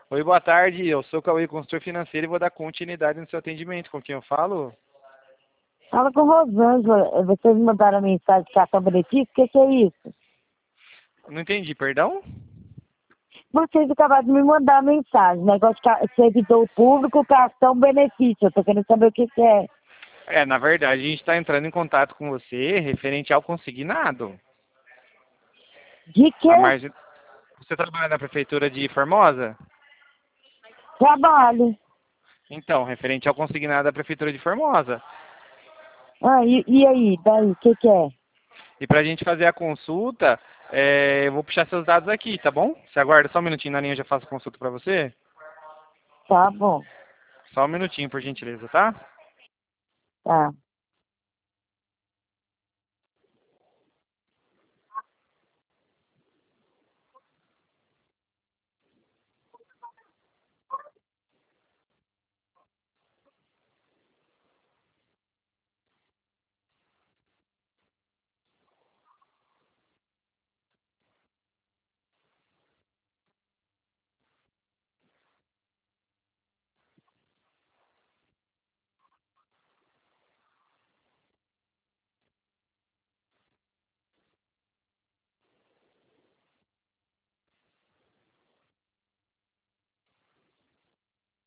Oi, boa tarde. Eu sou o Cauê, consultor financeiro, e vou dar continuidade no seu atendimento. Com quem eu falo? Fala com Rosângela. Vocês me mandaram mensagem de cartão benefício? O que é isso? Não entendi, perdão? Vocês acabaram de me mandar mensagem. Negócio de servidor público, cartão benefício. Eu tô querendo saber o que é. Na verdade, a gente está entrando em contato com você referente ao consignado. De A que margem... Você trabalha na prefeitura de Formosa? trabalho? Então, referente ao consignado da prefeitura de Formosa. Ah, e aí? Daí? O que é? E para a gente fazer a consulta, eu vou puxar seus dados aqui, tá bom? Você aguarda só um minutinho na linha, eu já faço a consulta para você? Tá bom. Só um minutinho, por gentileza, tá? Tá.